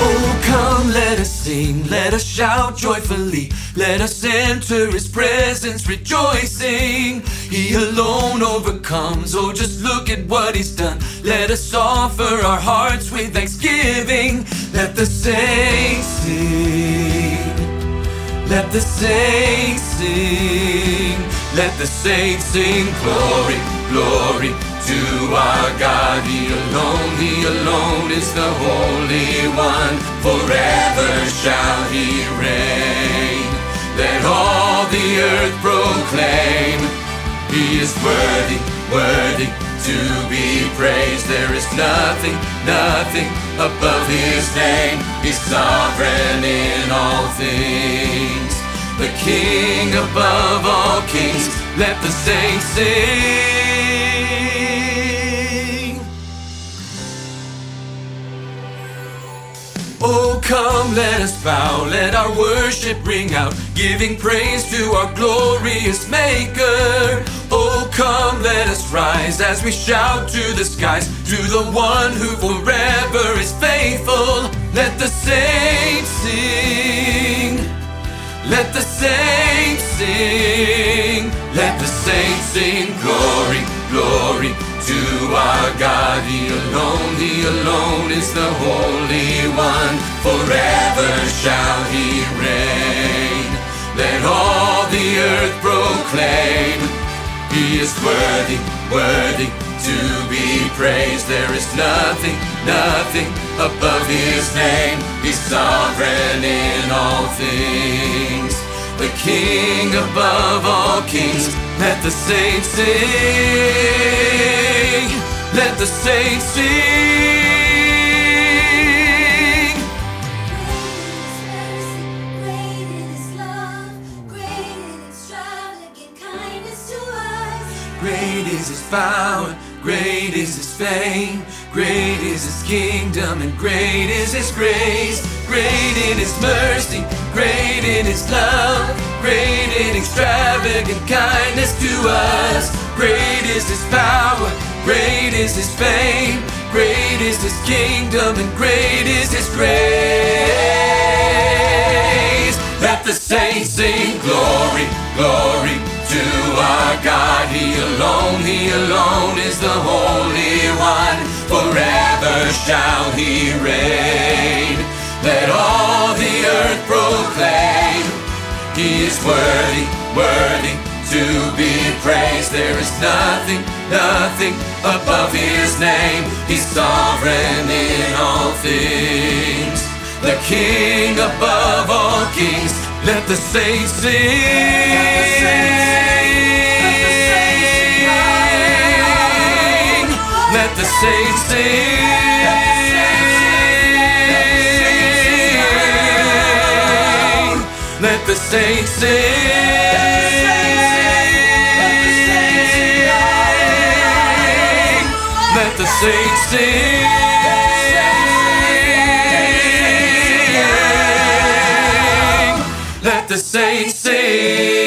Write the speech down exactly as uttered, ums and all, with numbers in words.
Oh, come, let us sing, let us shout joyfully, let us enter His presence rejoicing. He alone overcomes, oh just look at what He's done. Let us offer our hearts with thanksgiving. Let the saints sing, let the saints sing, let the saints sing. Glory, glory to our God. He alone, He alone is the Holy One. Forever shall He reign. Let all the earth proclaim, He is worthy, worthy to be praised. There is nothing, nothing above His name. He's sovereign in all things, the King above all kings. Let the saints sing. Oh, come, let us bow, let our worship ring out, giving praise to our glorious Maker. Oh, come, let us rise as we shout to the skies, to the one who forever is faithful. Let the saints sing, let the saints sing, let the saints sing. Glory, glory to our God. He alone, He alone is the Holy One. Forever shall He reign. Let all the earth proclaim, He is worthy, worthy to be praised. There is nothing, nothing above His name. He's sovereign in all things, the King above all kings. Let the saints sing, let the saints sing. Great is His love, great and extravagant kindness to us. Great is His power, great is His fame, great is His kingdom, and great is His grace. Great in His mercy, great in His love, great in extravagant kindness to us. Great is His power, great is His fame, great is His kingdom, and great is His grace. Let the saints sing. Glory, glory to our God. He alone, He alone is the Holy One. Forever shall He reign. Let all the earth proclaim, He is worthy, worthy to be praised. There is nothing, nothing above His name. He's sovereign in all things, the King above all kings. Let the saints sing, let the saints sing. Let the saints sing, let the saints sing, let the saints sing.